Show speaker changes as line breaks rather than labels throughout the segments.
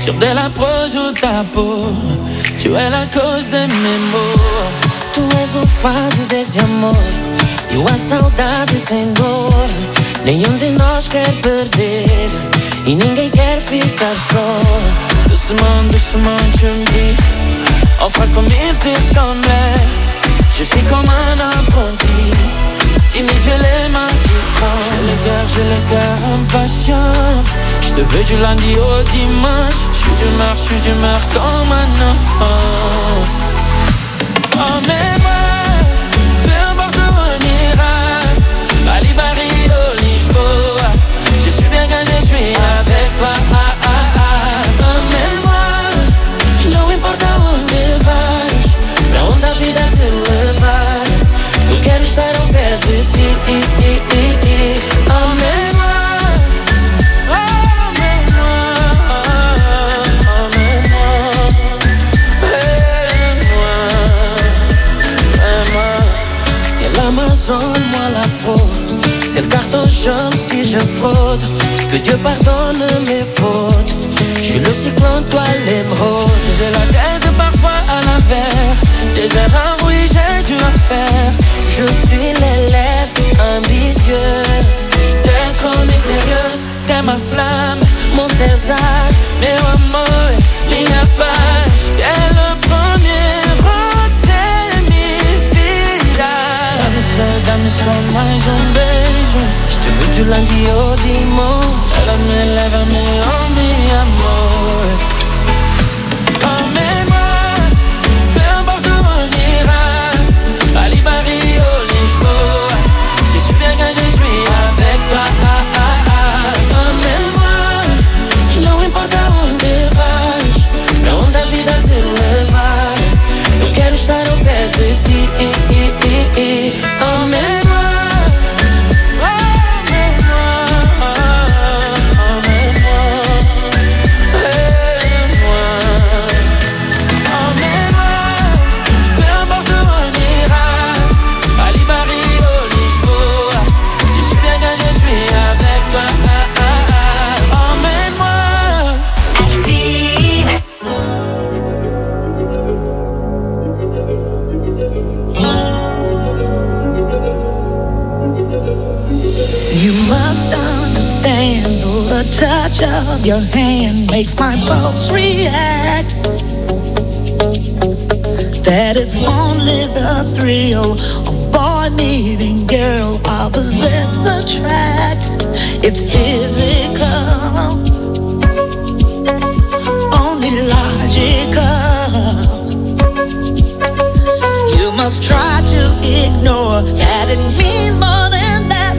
sur de la prose ou ta peau. Tu es la cause de mes maux.
Tu és o fado desse amor e a saudade sem dor. Nenhum de nós quer perder e ninguém quer ficar só.
Doucement, tu me dis enfin comme il te semblait. Je suis comme un apprenti, timide, j'ai les mains qui tremblent. J'ai le cœur impatient. Je te veux du lundi au dimanche. Je suis d'humeur comme un enfant. Emmène-moi, peu importe où on ira. Bali, Barrio, Lisboa. Je suis bien quand je suis avec toi. Emmène-moi,
não importa onde vais, pra onde a vida te levar. Eu quero estar ao pé de ti. Emmène-moi. L'Amazone, moi la fraude, c'est le carton jaune si je fraude. Que Dieu pardonne mes fautes. Je suis le cyclone, toi l'émeraude.
J'ai la tête parfois à l'envers. Des erreurs, oui, j'ai dû en faire.
Je suis l'élève ambitieux.
T'es trop mystérieuse, t'es ma flamme,
mon César,
meu amor, minha paz. T'es le premier, dá-me só mais beijo.
Je te veux du lundi au dimanche.
Lève-me, oh mi amor. Emmène-moi, peu importe où on ira. Bali, Barrio, Lisboa. Je suis bien quand je suis avec toi.
Emmène-moi, não importa onde vais, pra onde a vida te levar. Eu quero estar ao pé de ti. Emmène-moi.
The touch of your hand makes my pulse react. That it's only the thrill of boy meeting girl, opposites attract. It's physical, only logical. You must try to ignore that it means more than that.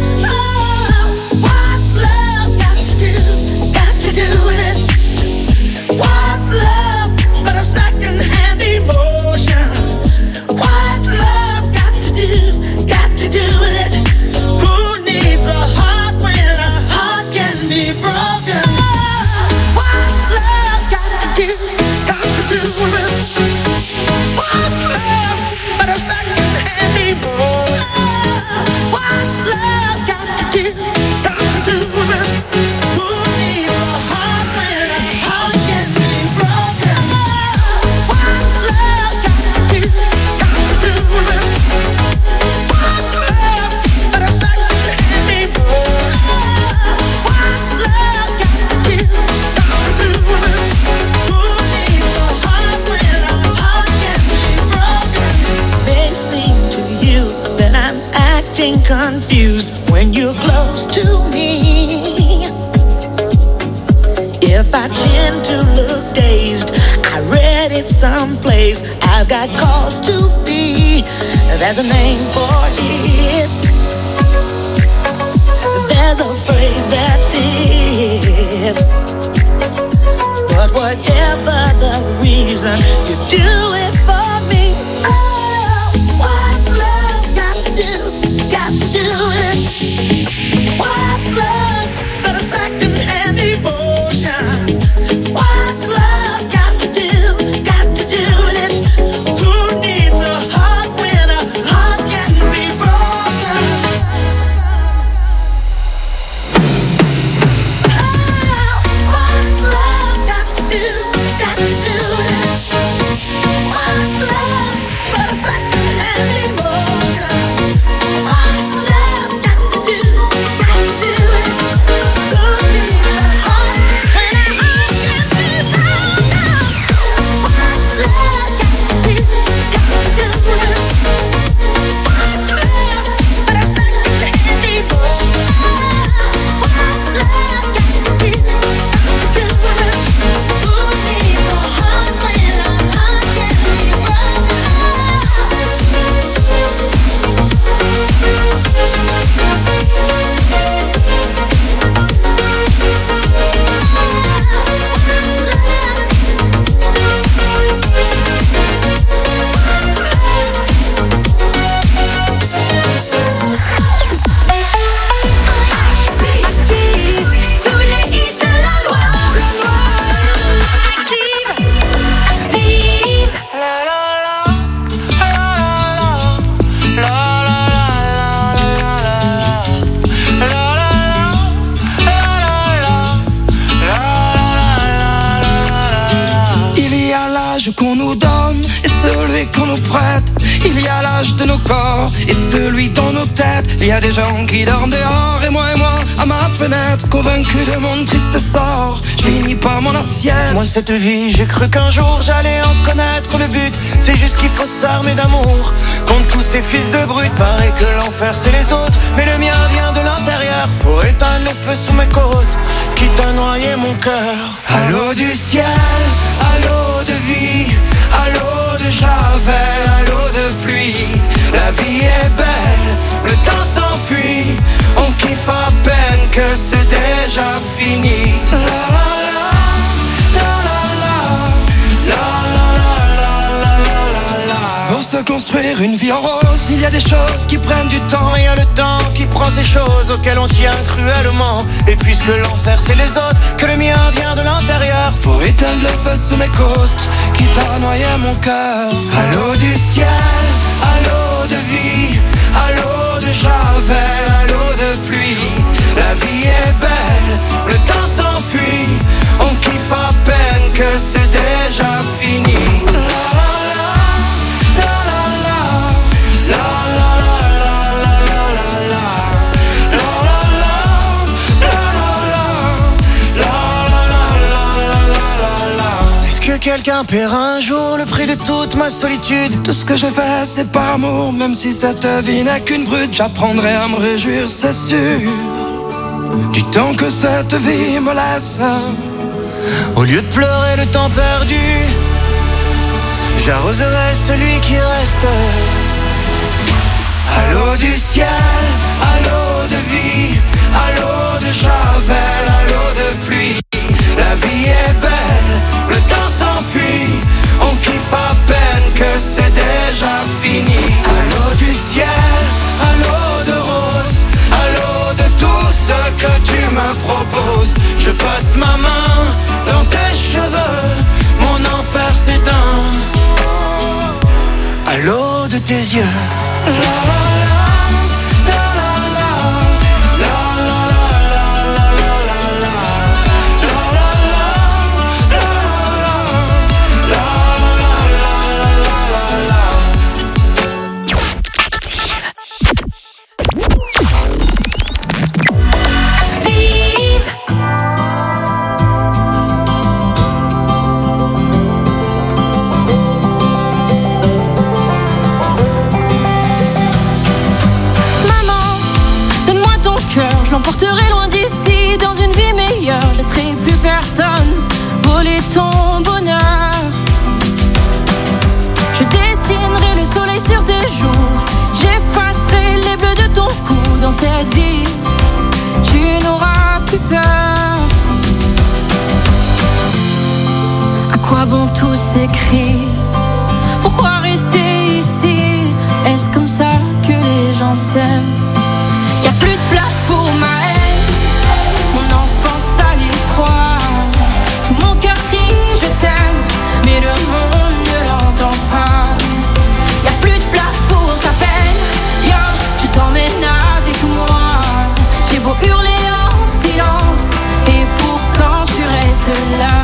What's love but a second-hand emotion? What's love got to do with it? Who needs a heart when a heart can be broken? What's love got to do with it? What's love but a second-hand emotion? What's love got to do with it? Who needs a heart when a heart can be broken? What's love got to do with it? What's love but a second-hand emotion? What's love got to do with it? Who needs a heart when a heart can be broken?
May seem to you that I'm acting confused when you're close to me. If I tend to look dazed, I read it someplace. I've got cause to be. There's a name for it. There's a phrase that fits. But whatever the reason, you do it for me. Oh, what's love got to do with it? What's love but a second-hand emotion? What's love got to do with it? Who needs a heart when a heart can be broken? Oh, what's love got to do?
l'âge qu'on nous donne et celui qu'on nous prête. Il y a l'âge de nos corps et celui dans nos têtes. Il y a des gens qui dorment dehors et moi à ma fenêtre, convaincu de mon triste sort, je finis par mon assiette.
Moi cette vie, j'ai cru qu'un jour j'allais en connaître le but. C'est juste qu'il faut s'armer d'amour contre tous ces fils de brutes. Paraît que l'enfer c'est les autres, mais le mien vient de l'intérieur. Faut éteindre le feu sous mes côtes, quitte à noyer mon cœur.
À l'eau du ciel, à l'eau de vie, à l'eau de javel, à l'eau de pluie. La vie est belle, le temps s'enfuit, on kiffe à peine que c'est déjà fini. La la la, la la la, la la la la la. Pour se construire une vie en rose, il y a des choses qui prennent du temps.
Il y a le temps qui prend ces choses auxquelles on tient cruellement. Et puisque l'enfer c'est les autres, que le mien vient de l'intérieur,
faut éteindre le feu sous mes côtes, quitte à noyer mon cœur. À l'eau du ciel, à l'eau de vie, à l'eau de javel, à l'eau de pluie. La vie est belle, le temps s'enfuit, on kiffe à peine que c'est déjà fini.
Quelqu'un paiera un jour le prix de toute ma solitude.
Tout ce que je fais c'est par amour, même si cette vie n'est qu'une brute. J'apprendrai à me réjouir, c'est sûr, du temps que cette vie me laisse.
Au lieu de pleurer le temps perdu, j'arroserai celui qui reste.
À l'eau du ciel, à l'eau de vie, à l'eau de javel, à l'eau de pluie. La vie est belle, le temps s'enfuit, on kiffe à peine que c'est déjà fini. À l'eau du ciel, à l'eau de rose, à l'eau de tout ce que tu me proposes. Je passe ma main dans tes cheveux, mon enfer s'éteint.
À l'eau de tes yeux.
J'emporterai loin d'ici, dans une vie meilleure. Je laisserai plus personne voler ton bonheur. Je dessinerai le soleil sur tes joues, j'effacerai les bleus de ton cou. Dans cette vie, tu n'auras plus peur. À quoi bon tous ces cris? Pourquoi rester ici? Est-ce comme ça que les gens s'aiment? Y'a plus de place pour ma haine, mon enfance à l'étroit. Tout mon cœur crie je t'aime, mais le monde ne l'entend pas. Y'a plus de place pour ta peine, viens, je t'emmène avec moi. J'ai beau hurler en silence, et pourtant tu restes là.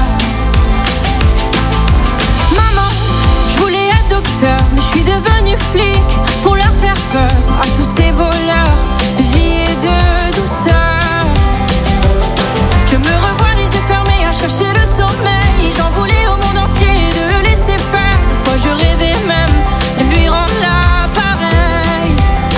Maman, je voulais être docteur, mais je suis devenue flic pour leur faire peur à tous ces voleurs de vie et de douceur. Je me revois les yeux fermés à chercher le sommeil. J'en voulais au monde entier de le laisser faire. Parfois je rêvais même de lui rendre l'appareil.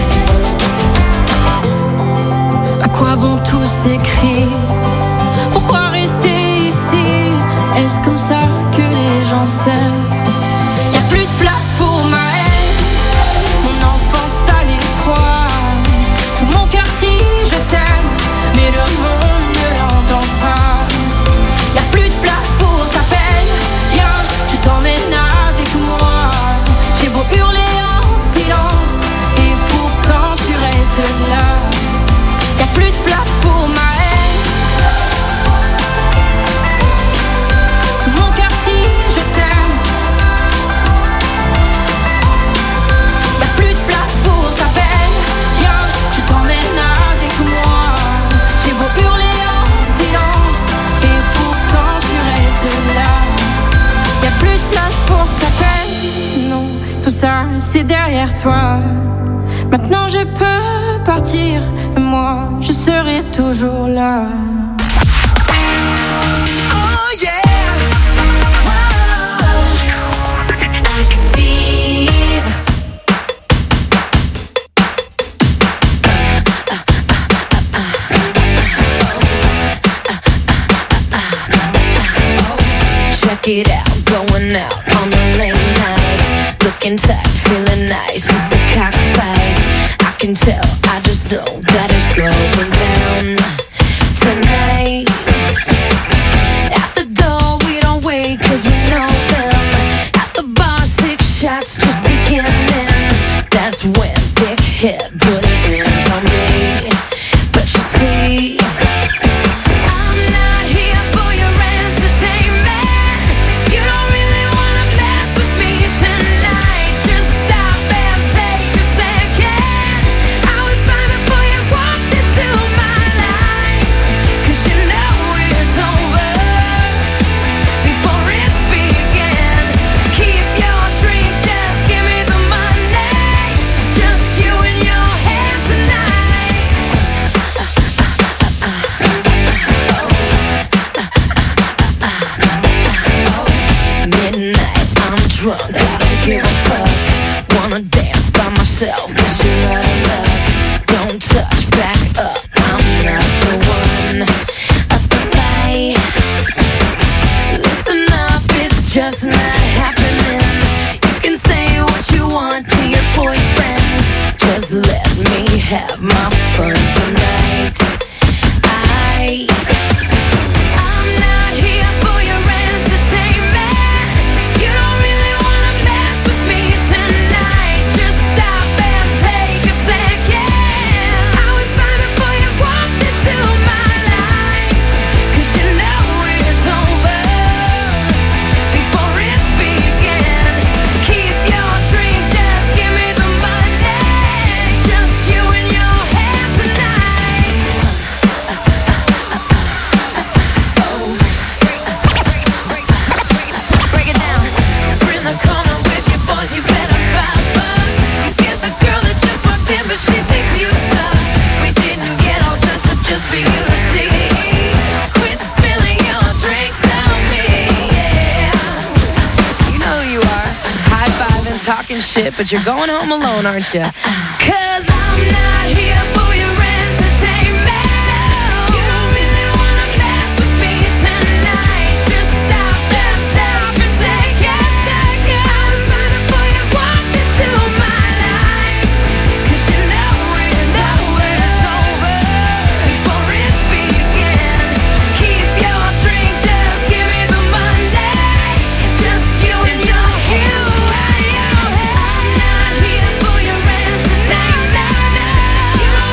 À quoi bon tous ces cris? Pourquoi rester ici? Est-ce comme ça que les gens s'aiment? Y'a plus de place pour ma haine, mon enfance à l'étroit. Tout mon cœur crie je t'aime, mais le monde ne l'entend pas. Y'a plus de place pour ta peine, viens, je t'emmène avec moi. J'ai beau hurler en silence, et pourtant tu restes là. Y'a plus de place pour ma haine, tout mon cœur crie je t'aime, c'est derrière toi. Maintenant je peux partir, et moi je serai toujours là.
Oh yeah.
Check it out, going out on a late night. Looking tight, feeling nice, it's a cockfight. I can tell, I just know that it's going down tonight. At the door, we don't wait cause we know them. At the bar, 6 shots just beginning. That's when Dickhead put his hands on me. But you see, I'm not here for your entertainment. You don't really wanna mess with me tonight. Just stop and take a second. I was fine before you walked into my life. Cause you know it's over before it began. Keep your drink, just give me the money. Just you and your hand tonight. Midnight, I'm drunk, I don't give a fuck. Wanna dance by myself, guess you're out of luck. Don't touch, back up, I'm not the one. Up the light. Listen up, it's just not happening. You can say what you want to your boyfriends. Just let me have my fun tonight. I'm not here for your entertainment. You don't really wanna mess with me tonight. Just stop and take a second. I was fine before you walked into my life. Cause you know it's over before it began. Keep your drink, just give me the money. Just you and your hand tonight. Break it down. We're in the corner with your boys, you better $5. You get the girl that just walked in, but she thinks you suck. We didn't get all dressed up just for you to see. Quit spilling your drinks on me, yeah. You know who you are. High-fiving, talking shit, but you're going home alone, aren't you? Cause I'm not here for your entertainment. You don't really wanna mess with me tonight. Just stop and take a second. I was fine before you walked into my life. Cause you know it's over before it began. Keep your drink, just give me the money. Just you and your hand. I'm not here for your entertainment. You don't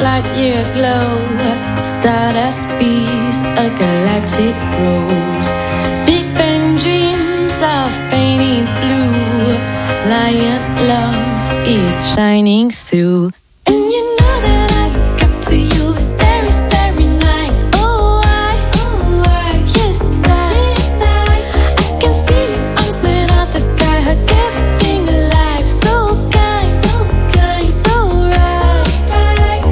light-year glow. Stardust bees, a galactic rose. Big Bang dreams of painted blue. Lion love is shining through. And you know that I look up to you, starry, starry night. Oh, I, yes, I can feel your arms made of the sky, hug everything alive. So kind, so right.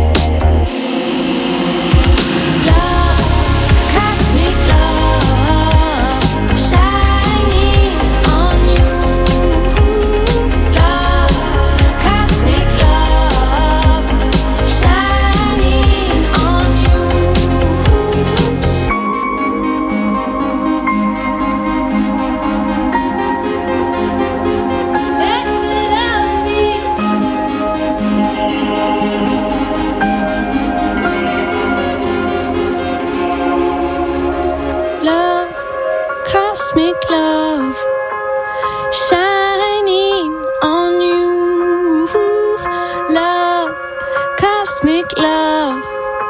Love, cosmic love, shining on you. Love, cosmic love, shining on you. Let the love be. Love, cosmic love, shining on you. Love, cosmic love,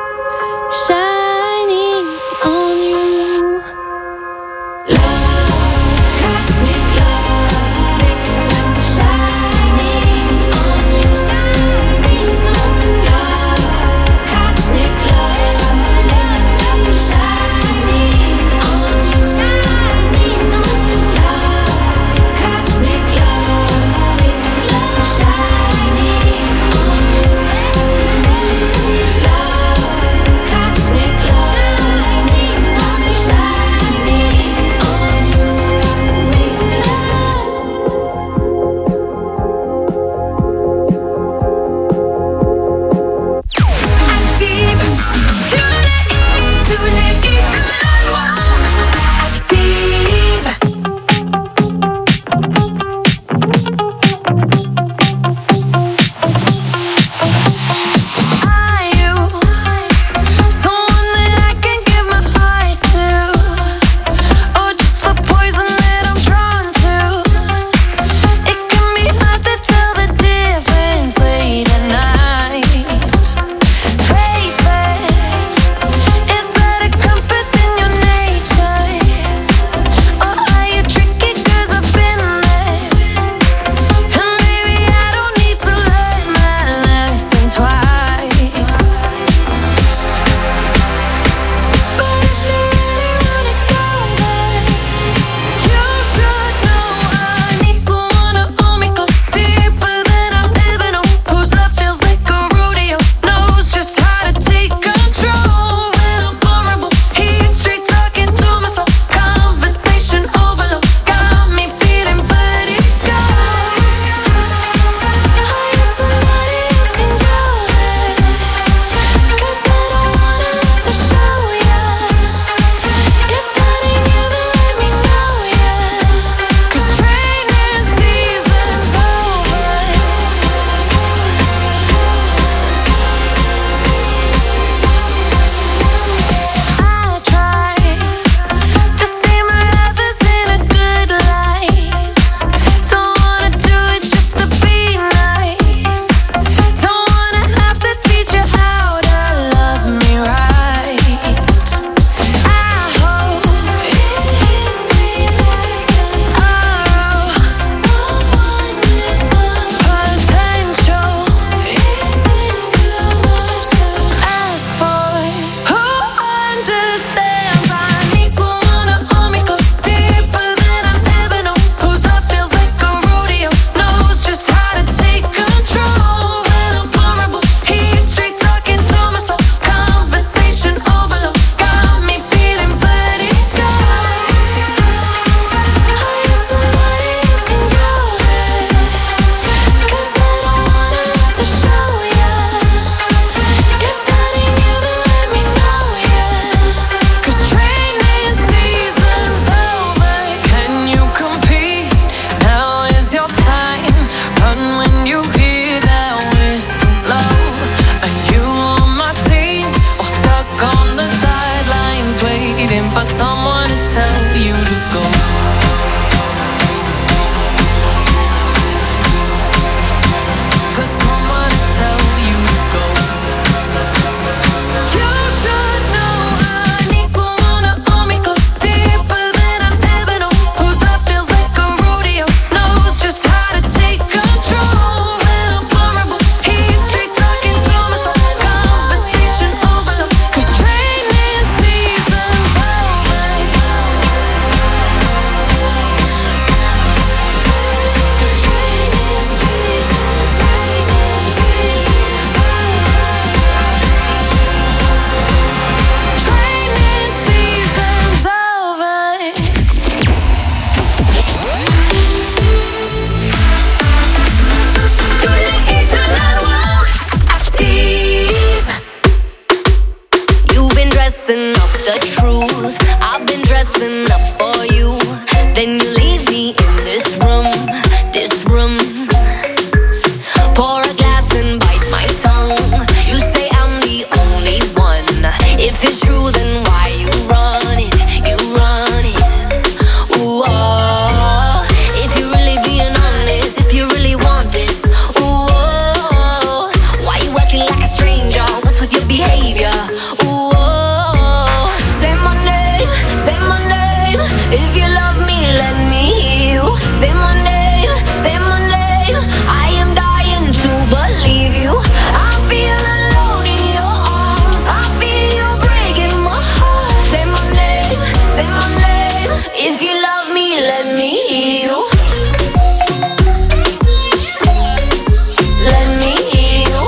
shining on you. Love, cosmic love, shining on you. Love, cosmic love, shining on you. Love, cosmic love, shining on you. Love, cosmic
messing up the truth. I've been dressing up for you. Then you leave me in this room, this room. Pour a glass and bite my tongue. You say I'm the only one. If it's true, then why you run it? You run it. Ooh, oh. If you're really being honest, if you really want this, ooh, oh. Why you acting like a stranger? What's with your behavior? Ooh, oh. Say my name, say my name. If you love me, let me hear you. Say my name, say my name. I am dying to believe you. I feel alone in your arms. I feel you breaking my heart. Say my name, say my name. If you love me, let me hear you. Let me hear you.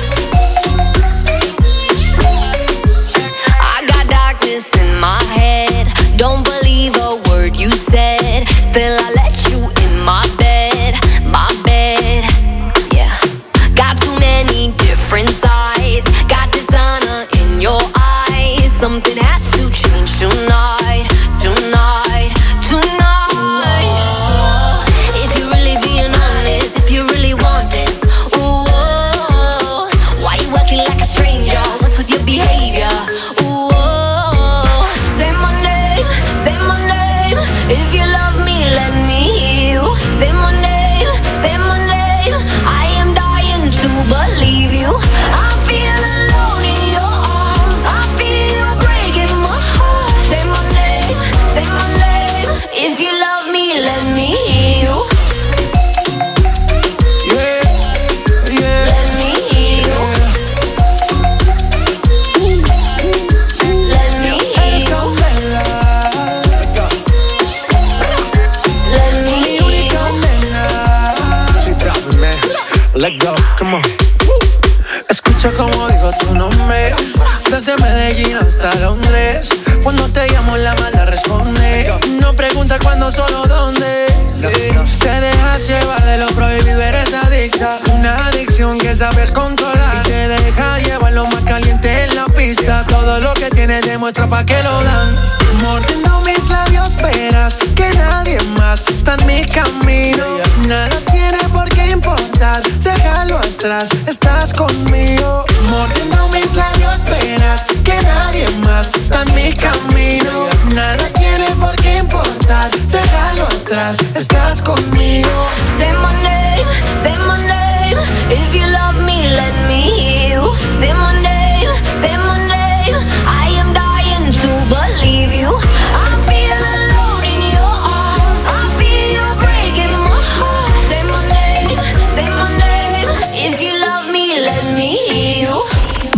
I got darkness in my head. Don't believe a word you said. Still I let you in my bed, yeah. Got too many different sides. Got dishonor in your eyes. Something has to change tonight, tonight, tonight. Ooh, if you're really being honest, if you really want this, ooh, why you acting like a stranger? What's with your behavior? Ooh, say my name, say my name. If you love me, let me hear you. Say my name, say my name. I am dying to believe you. I feel alone in your arms. I feel you breaking my heart. Say my name, say my name. If you love me, let me hear you.
Yeah, yeah.
Let me hear you. Let me hear you. Let me hear you.
Let go, come on. Escucha como digo tu nombre. Desde Medellín hasta Londres. Cuando te llamo la mala responde. No pregunta cuándo, solo dónde. Te dejas llevar de lo prohibido, eres adicta. Una adicción que sabes controlar. Y te deja llevar lo más caliente en la pista. Todo lo que tienes demuestra pa' que lo dan. Mordiendo mis labios verás que nadie más está en mi camino. Nada tiene por qué importar, déjalo atrás, estás conmigo. Mordiendo mis labios verás que nadie más está en mi camino. Nada tiene por qué importar, déjalo atrás, estás conmigo.
Say my name, say my name. If you love me, let me hear you. Say my name, say my name. I am dying to believe you. I feel alone in your arms. I feel you breaking my heart. Say my name, say my name. If you love me, let me hear you.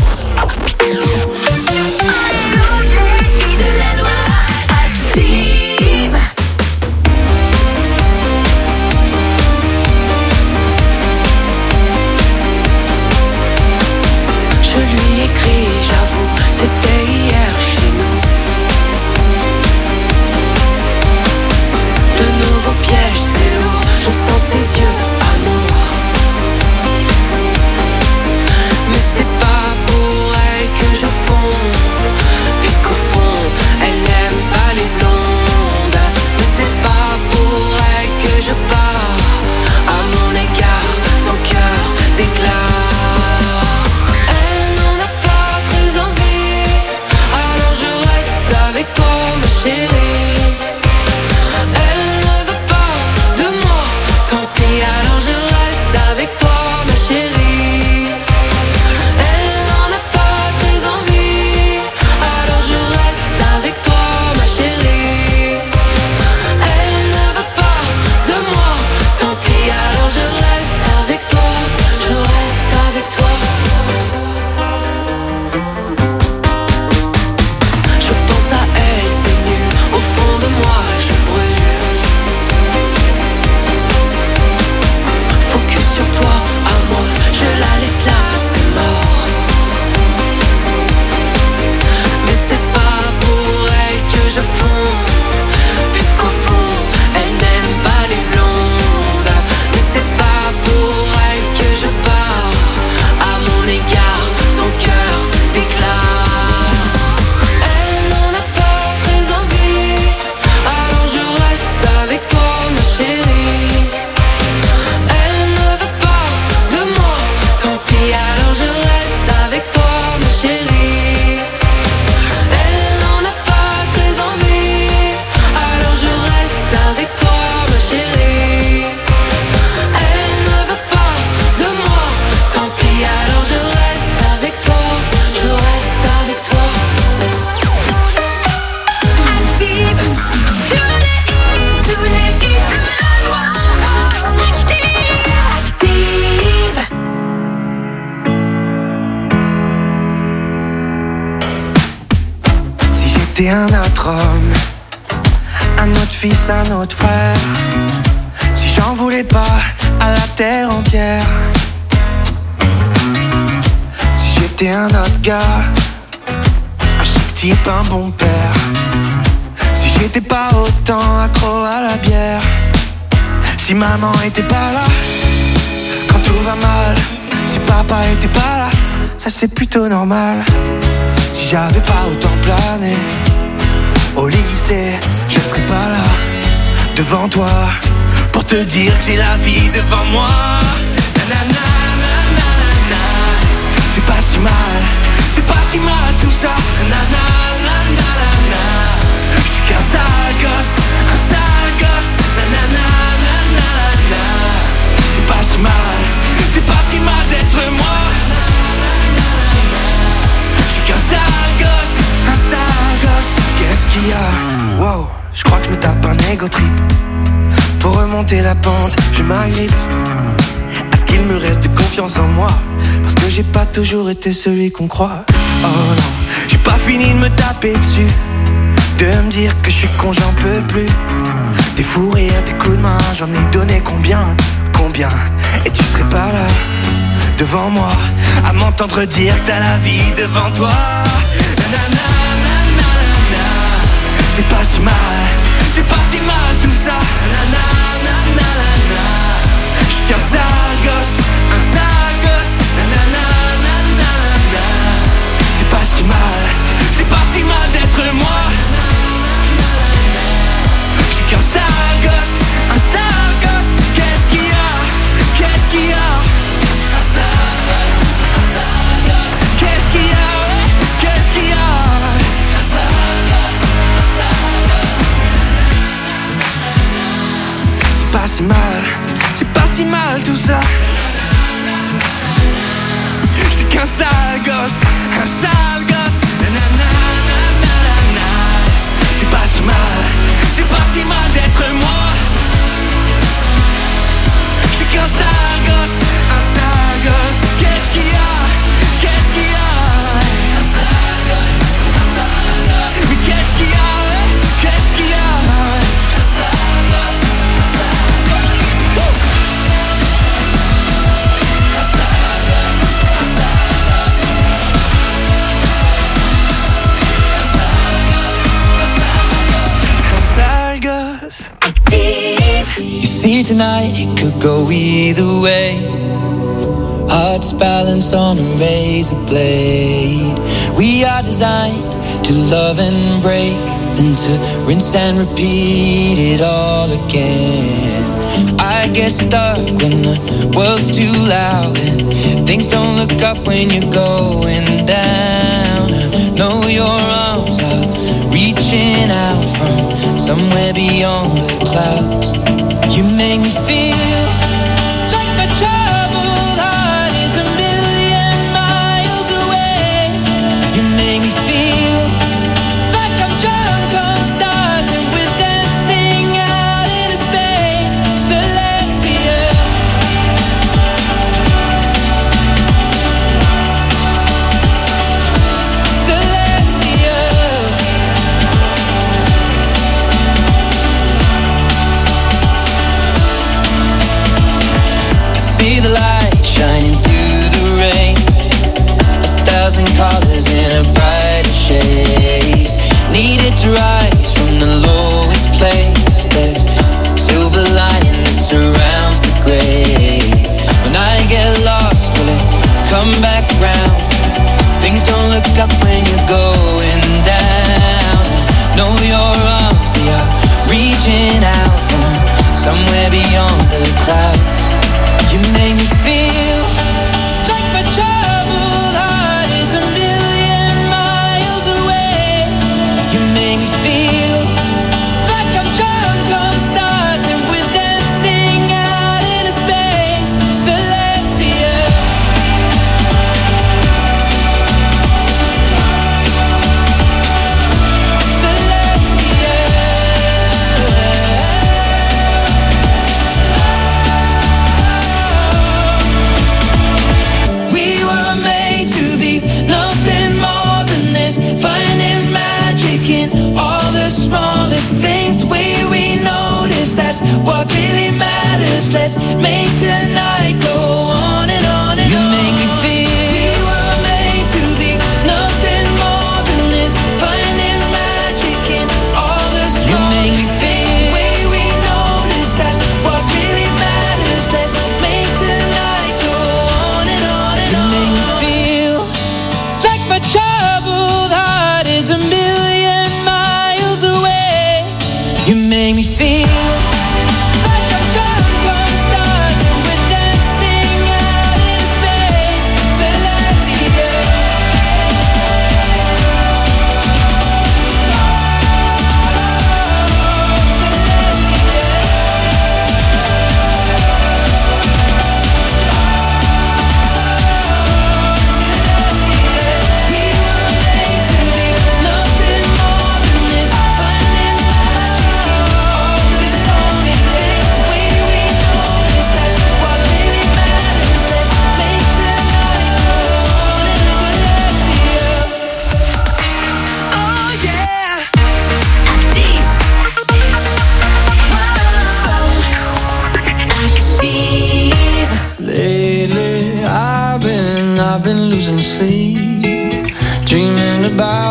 j'étais un autre homme, un autre fils, un autre frère, si j'en voulais pas à la terre entière, si j'étais un autre gars, un chic type, un bon père, si j'étais pas autant accro à la bière, si maman était pas là quand tout va mal, si papa était pas là, ça c'est plutôt normal. Si j'avais pas autant plané au lycée, je serais pas là devant toi pour te dire que j'ai la vie devant moi. Nanana, nanana, c'est pas si mal tout ça. Nanana, nanana, je suis qu'un sale gosse, nanana, nanana, c'est pas si mal d'être moi. Qu'un sale gosse, qu'est-ce qu'il y a? Wow, je crois que je me tape un ego trip. Pour remonter la pente, je m'agrippe à ce qu'il me reste de confiance en moi, parce que j'ai pas toujours été celui qu'on croit. Oh non, j'ai pas fini de me taper dessus, de me dire que je suis con, j'en peux plus. Des fous rires, des coups de main, j'en ai donné combien? Et tu serais pas là devant moi à m'entendre dire que t'as la vie devant toi. Nanana, nanana, c'est pas si mal tout ça. Nanana, nanana, je suis qu'un sale gosse, nanana, nanana, c'est pas si mal d'être moi. Je suis qu'un sale gosse, qu'est-ce qu'il y a? Qu'est-ce qu'il y a? Qu'est-ce qu'il y a? Qu'est-ce qu'il y a? C'est pas si mal tout ça. Je suis qu'un sale gosse, nanana, nanana, c'est pas si mal d'être moi. Je suis qu'un sale gosse, qu'est-ce qu'il y a? Qu'est-ce qu'il y a? Mais qu'est-ce qu'il y a? Qu'est-ce qu'il y a?
You see tonight it could go either way. Hearts balanced on a razor blade. We are designed to love and break, then to rinse and repeat it all again. I get stuck when the world's too loud and things don't look up when you're going down. I know your arms are reaching out from somewhere beyond the clouds. You make me feel like my troubled heart is a million miles away. You make me feel like I'm drunk on stars and we're dancing out into space. Celestials, celestials.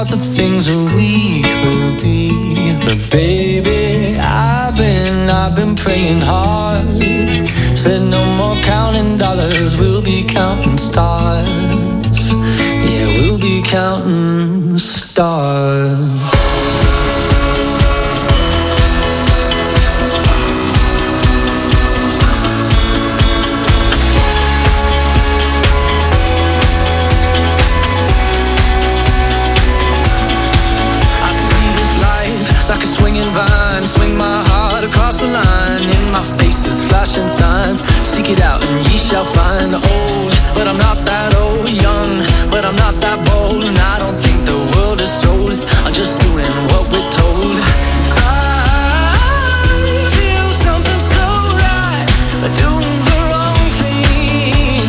about the things that we could be. But baby, I've been praying hard. Said no more counting dollars, we'll be counting stars. Yeah, we'll be counting stars. Like a swinging vine, swing my heart across the line. In my face is flashing signs. Seek it out and ye shall find. Old, but I'm not that old. Young, but I'm not that bold. And I don't think the world is sold. I'm just doing what we're told. I feel something so right, but doing the wrong thing.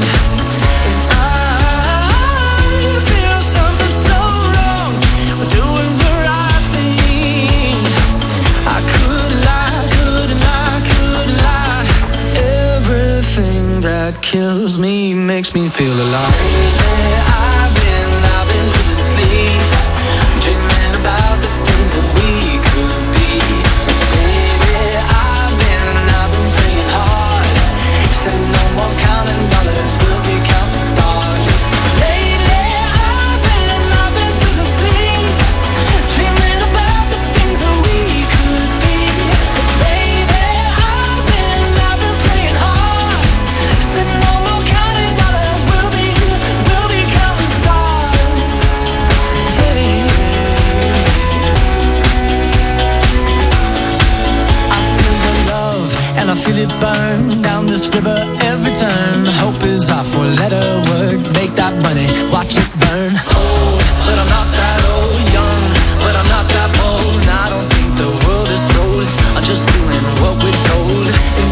And I feel something so wrong, but doing the right thing. I could lie, could lie, could lie. Everything that kills me makes me feel alive. I've been losing sleep, dreaming about the things that we could be. Baby, I've been praying hard. Said no more counting dollars, we'll be counting stars. Lately, I've been losing sleep, dreaming about the things that we could be. Baby, I've been praying hard. Said no more counting dollars, we'll be counting stars. Hey. I feel the love and I feel it burn down this river every turn. Hope is our four-letter word. Make that money, watch it burn. Old, but I'm not that old. Young, but I'm not that bold. And I don't think the world is sold. I'm just doing what we're told. And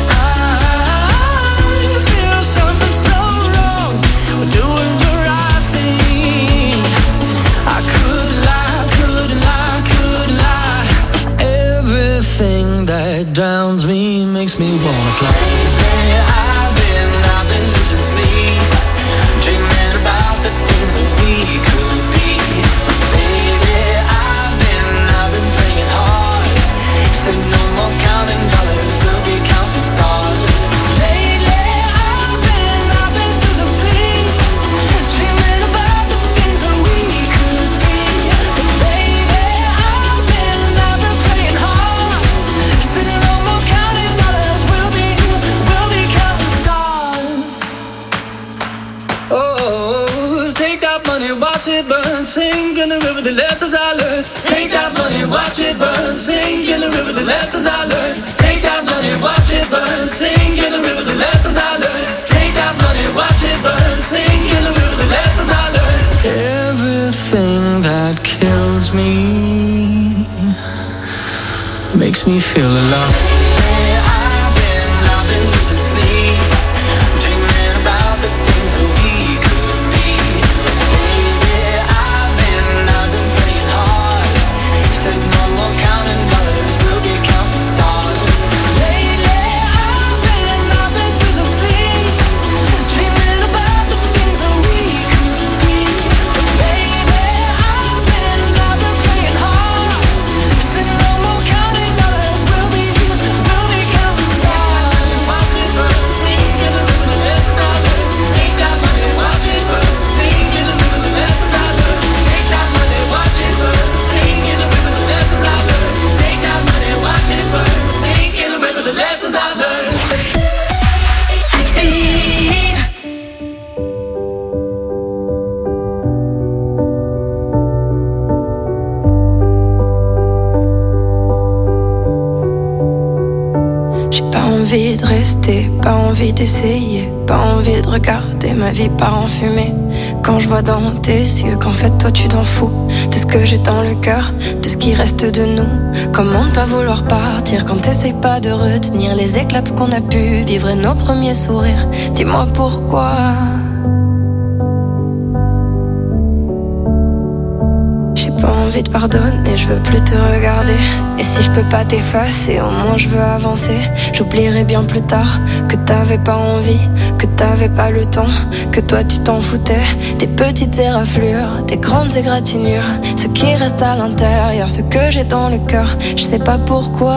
I feel something so wrong. We're doing the right thing. I could lie, could lie, could lie. Everything that drowns me makes me wanna fly. I've been losing sleep, dreaming about the things that we could be. Baby, I've been praying hard. Say no more counting dollars, we'll be counting stars. Lately, I've been losing sleep, dreaming about the things that we could be. Baby, I've been praying hard. Say no more counting dollars, we'll be counting stars. Oh, take that money, watch it burn, sink in the river, the lessons I learned. Take that money, watch it burn, sink in the river, the lessons I learned. Take that money, watch it burn, sink in the river, the lessons I learned. Take that money, watch it burn, sink in the river, the lessons I learned. Everything that kills me makes me feel alive. I've been losing sleep, dreaming about the things that we could be. Baby, I've been praying hard. Said no more counting dollars, we'll be counting stars. Lately, I've been losing sleep, dreaming about the things that we could be. Baby, I've been praying hard. Said no more counting dollars, we'll be counting stars. Watch it burn, sing in the river, the lessons I learned. Take that money, watch it burn, sing in the river, the lessons I learned. Take that money, watch it burn, sing in the river, the lessons I learned. Take that money, watch it burn, sing in the river, the lessons I learned.
J'ai pas envie de rester, pas envie d'essayer, pas envie de regarder ma vie part en fumée. Quand je vois dans tes yeux qu'en fait toi tu t'en fous de ce que j'ai dans le cœur, de ce qui reste de nous. Comment ne pas vouloir partir quand t'essayes pas de retenir les éclats de ce qu'on a pu vivre et nos premiers sourires. Dis-moi pourquoi. J'ai pas envie de pardonner, je veux plus te regarder. Et si je peux pas t'effacer, au moins je veux avancer. J'oublierai bien plus tard que t'avais pas envie, que t'avais pas le temps, que toi tu t'en foutais. Des petites éraflures, des grandes égratignures, ce qui reste à l'intérieur, ce que j'ai dans le cœur, je sais pas pourquoi.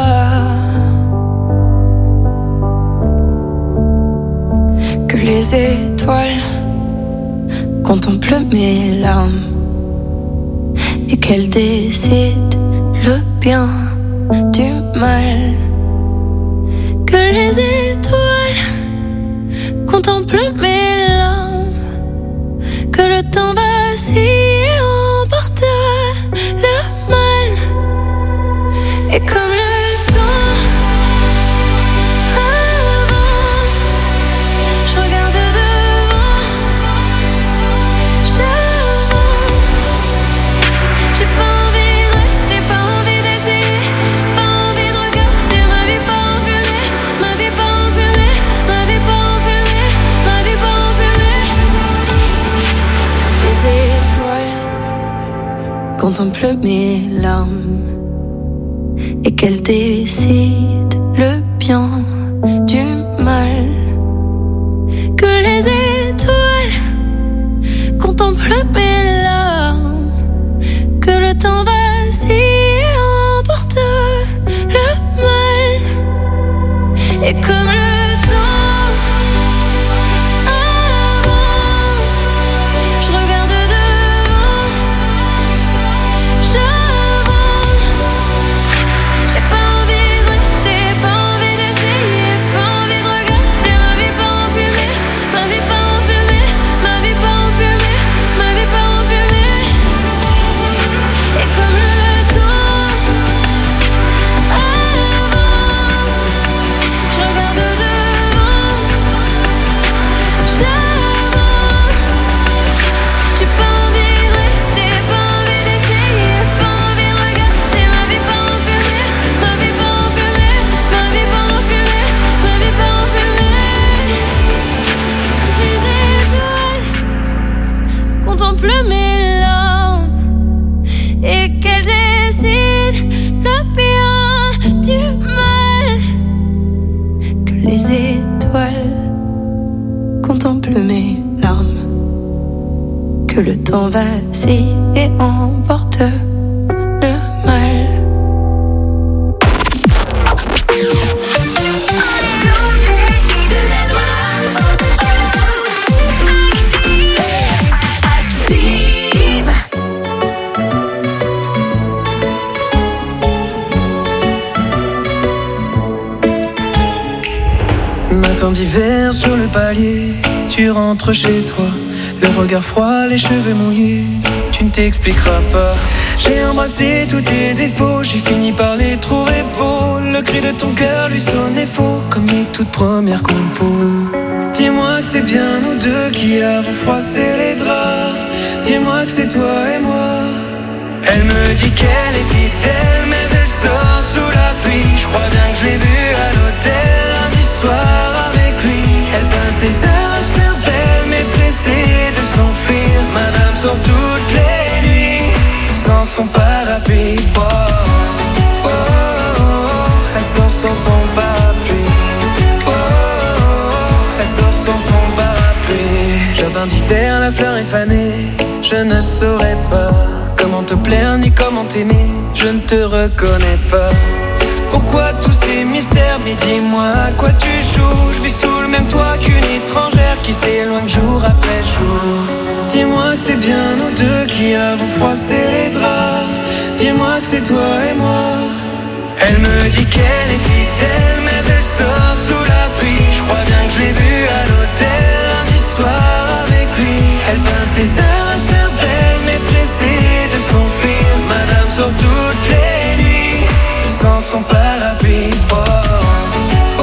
Que les étoiles contemplent mes larmes et qu'elles décident le bien du mal. Que les étoiles contemplent mes larmes, que le temps vacille et emporte le mal. Et comme le temps avance, je regarde devant, j'avance. J'ai pas envie de rester, pas envie d'essayer, pas envie de regarder ma vie pas en fumée, ma vie pas en fumée, ma vie pas en fumée, ma vie pas en fumée. Comme les étoiles contemplent mes larmes et qu'elles décident le bien du mal. Que les étoiles contemplent mes larmes, que le temps vacille et emporte le mal. Et comme le temps avance, je regarde devant, j'avance. J'ai pas envie de rester, pas envie d'essayer, pas envie de regarder ma vie pas en fumée, ma vie pas en fumée, ma vie pas en fumée, ma vie pas en fumée. Et comme le temps avance, je regarde devant, j'avance. J'ai pas envie de rester, pas envie d'essayer, pas envie de regarder ma vie pas en fumée, ma vie pas en fumée, ma vie pas en fumée, ma vie pas en fumée. Les étoiles contemplent mes larmes et qu'elles décident le bien du mal. Que les étoiles contemplent mes larmes, que le temps vacille et emporte le mal.
Matin d'hiver sur le palier, tu rentres chez toi, le regard froid, les cheveux mouillés, tu ne t'expliqueras pas. J'ai embrassé tous tes défauts, j'ai fini par les trouver beaux. Le cri de ton cœur lui sonnait faux, comme mes toutes premières compos. Dis-moi que c'est bien nous deux qui avons froissé les draps. Dis-moi que c'est toi et moi. Elle me dit qu'elle est fidèle, mais elle sort sous la pluie. Je crois bien que je l'ai vue à l'hôtel lundi soir avec lui. Elle passe des heures à se faire belle, mais pressée de s'enfuir. Madame sort toutes les nuits sans son parapluie. Oh, oh, oh, oh. Elle sort sans son parapluie. Oh, oh, oh. Elle sort sans son parapluie. Jardin d'hiver, la fleur est fanée. Je ne saurais pas comment te plaire ni comment t'aimer. Je ne te reconnais pas. Pourquoi tous ces mystères? Mais dis-moi à quoi tu joues. Je vis sous le même toit qu'une étrangère qui s'éloigne jour après jour. Dis-moi que c'est bien nous deux qui avons froissé les draps. Dis-moi que c'est toi et moi. Elle me dit qu'elle est fidèle, mais elle sort sous la pluie. Je crois bien que je l'ai vue à l'hôtel lundi soir avec lui. Elle passe des heures à se faire belle, mais pressée de s'enfuir. Madame sort toutes les nuits sans son parapluie. Oh, oh, oh,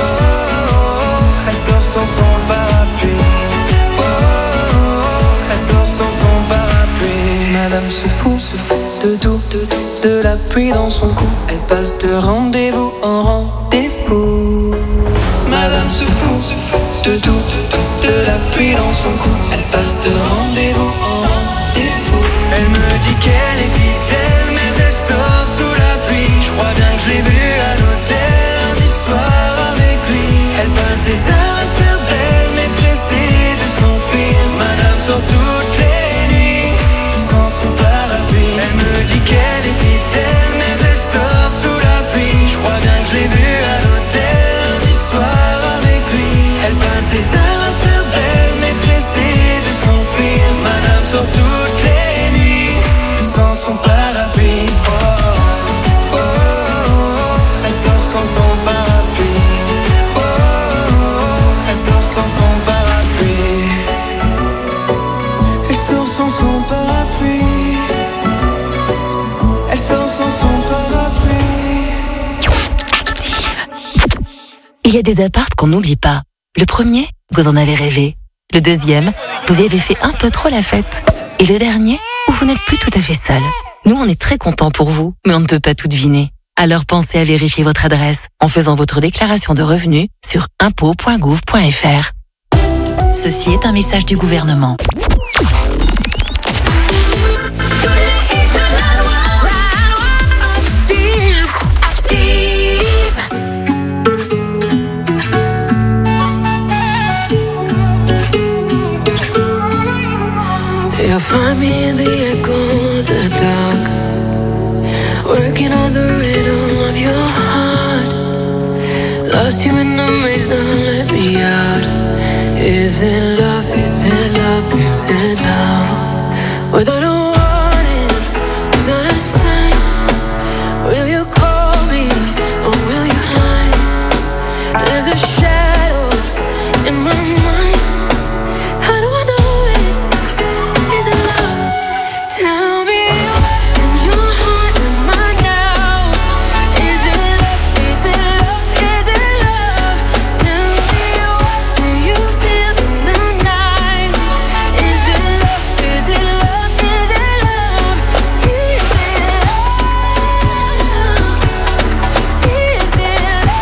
oh. Elle sort sans son parapluie. Oh, oh, oh. Elle sort sans son parapluie. Madame se fout de tout, de la pluie dans son cou. Elle passe de rendez-vous en rendez-vous. Madame se fout de tout, de la pluie dans son cou. Elle passe de rendez-vous en rendez-vous. Elle me dit qu'elle est fidèle, mais sans son parapluie. Oh, elle sort sans son parapluie. Elle sort sans son parapluie. Elle sort sans son parapluie.
Il y a des apparts qu'on n'oublie pas. Le premier, vous en avez rêvé. Le deuxième, vous y avez fait un peu trop la fête. Et le dernier, où vous n'êtes plus tout à fait seul. Nous, on est très contents pour vous, mais on ne peut pas tout deviner. Alors pensez à vérifier votre adresse en faisant votre déclaration de revenus sur impôts.gouv.fr. Ceci est un message du gouvernement.
You'll find me in the echo of the dark, working on the rhythm of your heart. Lost you in the maze, now let me out. Is it love, is it love, is it love? Without a warning, without a sign, will you call me or will you hide? There's a shadow in my mind. How do I know it? Is it love? Tell me what in your heart am I now? Is it love? Is it love? Is it love? Tell me what do you feel in the night? Is it love? Is it love? Is it love? Is it love? Is it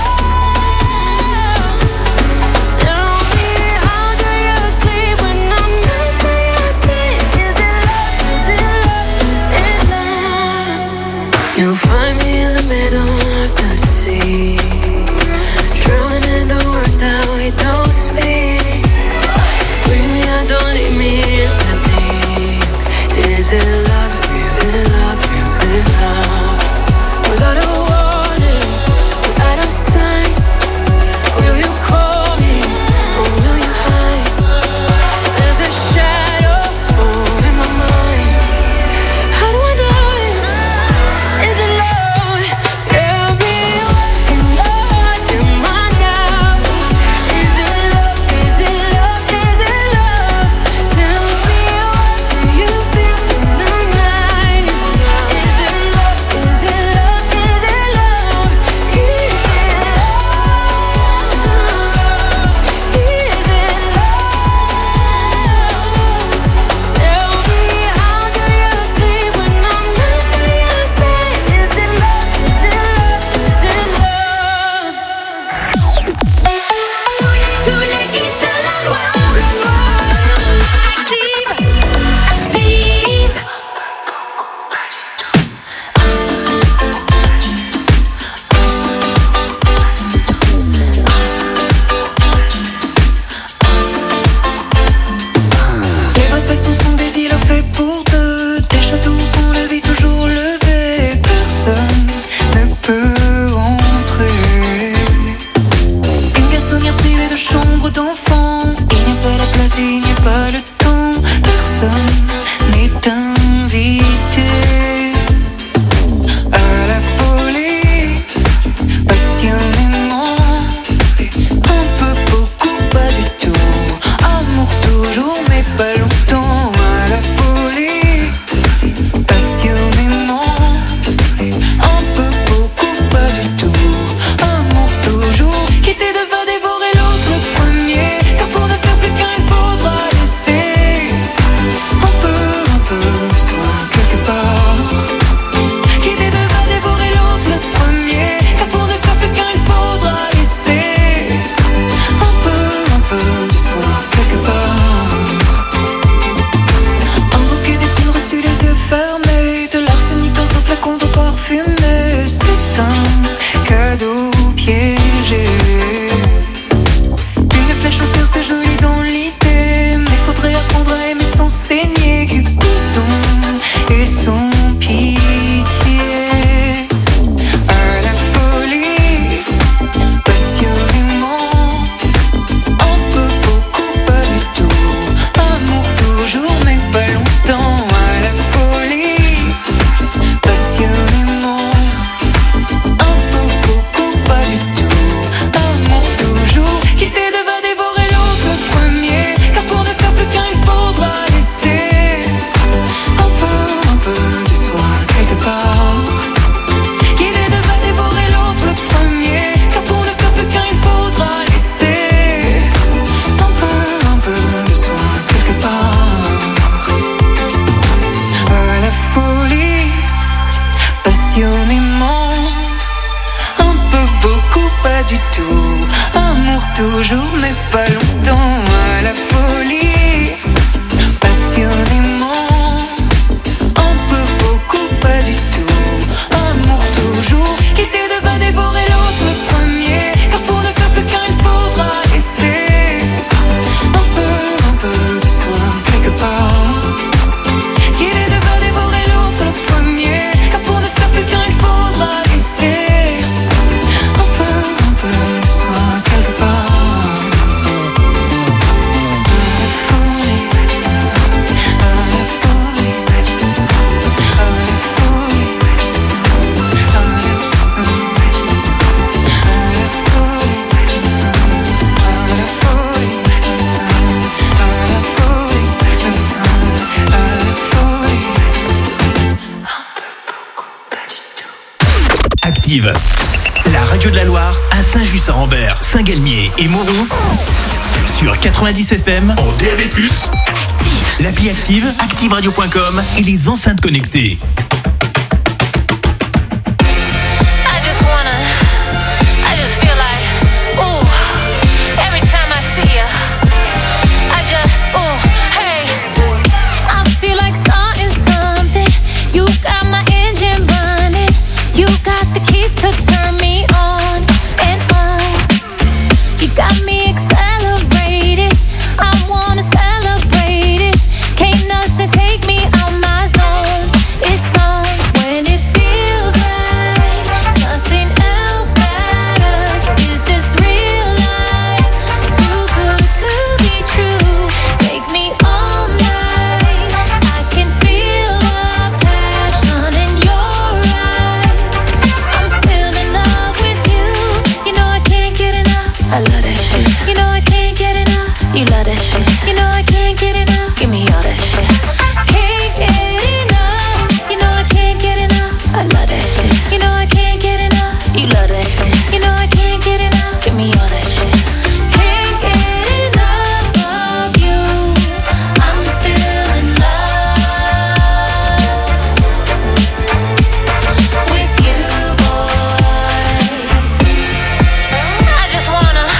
love? Tell me how do you sleep when I'm not by your side? Is it love? Is it love? Is it love? You'll find me in the middle of the sea, drowning in the words that we don't speak. Bring me out, don't leave me in the deep. Is it love? Is it love? Is it love? Without a warning, without a sign, will you call me or will you hide? There's a shadow in my mind. How do I know it? Is it love? Tell me what in your
passionnément. Un peu, beaucoup, pas du tout. Amour toujours, mais pas longtemps. À la folie, passionnément. Un peu, beaucoup, pas du tout. Amour toujours. Quitter devant dévorer l'autre le premier. Car pour ne faire plus qu'un, il faudra laisser un peu de soi quelque part. Quitter devant dévorer l'autre le premier. Car pour ne faire plus qu'un, il faudra laisser un peu de soi quelque part. À la folie, à la folie, à la folie, à la
Active, la radio de la Loire à Saint-Just-Saint-Rambert, Saint-Galmier et Mauron sur 90 FM en DAB+, l'appli Active, activeradio.com et les enceintes connectées.
To turn me on and on. You got me accelerated. I wanna celebrate it. Can't nothing take me out my zone. It's on when it feels right. Nothing else matters. Is this real life? Too good to be true. Take me all night. I can feel the passion in your eyes. I love that shit. You know I can't get enough. You love that shit. You know I can't get enough. Give me all that shit. Can't get enough. You know I can't get enough. I love that shit. You know I can't get enough. You love that shit. You know I can't get enough. Give me all that shit. Can't get enough of you. I'm still in love with you, boy. I just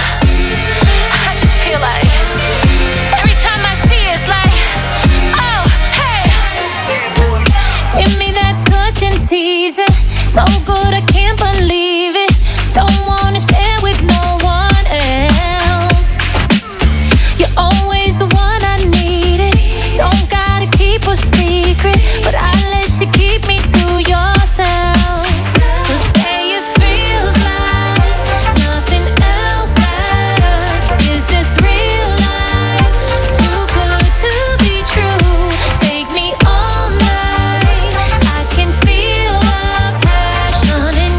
feel like every time I see it, it's like, oh, hey. Give me that touch and tease it. So good I can't believe it. Don't wanna share with no one else. You're always the one I needed. Don't gotta keep a secret, but I let you keep me to yourself. 'Cause babe, it feels like nothing else matters. Is this real life? Too good to be true. Take me all night. I can feel the passion in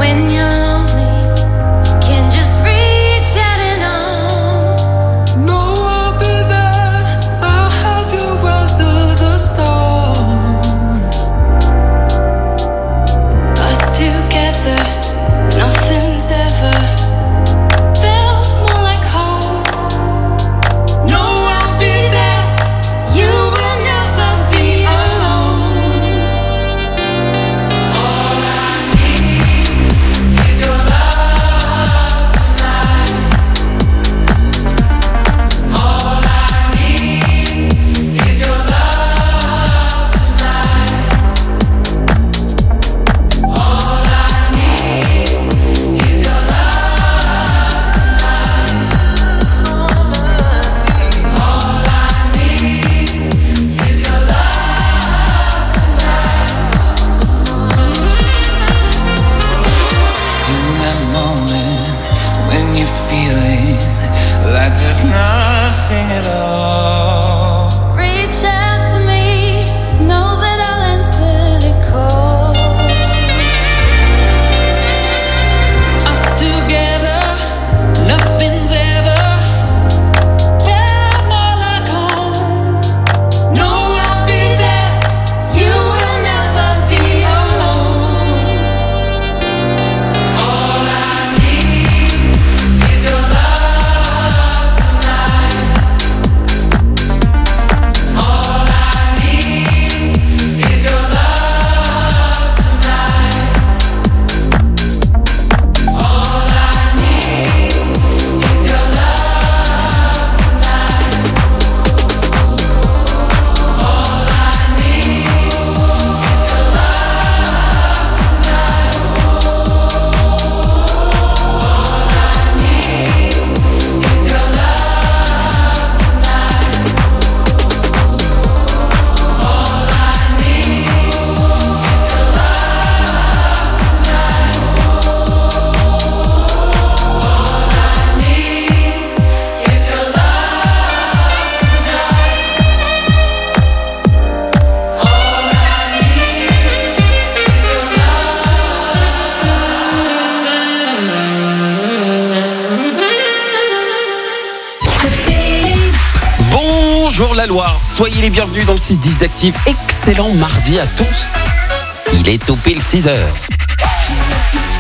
when you're lonely, you can just reach out and on.
No, I'll be there. I'll help you weather the storm.
Us together, nothing's ever felt more like home.
No, I'll be there.
You will never be alone.
All I need is your love tonight. All I need is your love tonight. All I need is your love tonight. All I need is your love
In that moment when you're feeling like there's nothing at all,
Reach out to me, know that I'll answer the call.
us together, nothing's ever felt more like home.
No, I'll be there.
You will never be alone.
All I need is your love tonight. All I need is your love tonight. All I need is your love tonight. All I need is your love tonight. Is your love tonight. All I need is your love tonight. All I need is your love tonight. All I need is your
Bonjour la Loire, soyez les bienvenus dans le 6-10 d'Active. Excellent mardi à tous. Il est au pile 6h.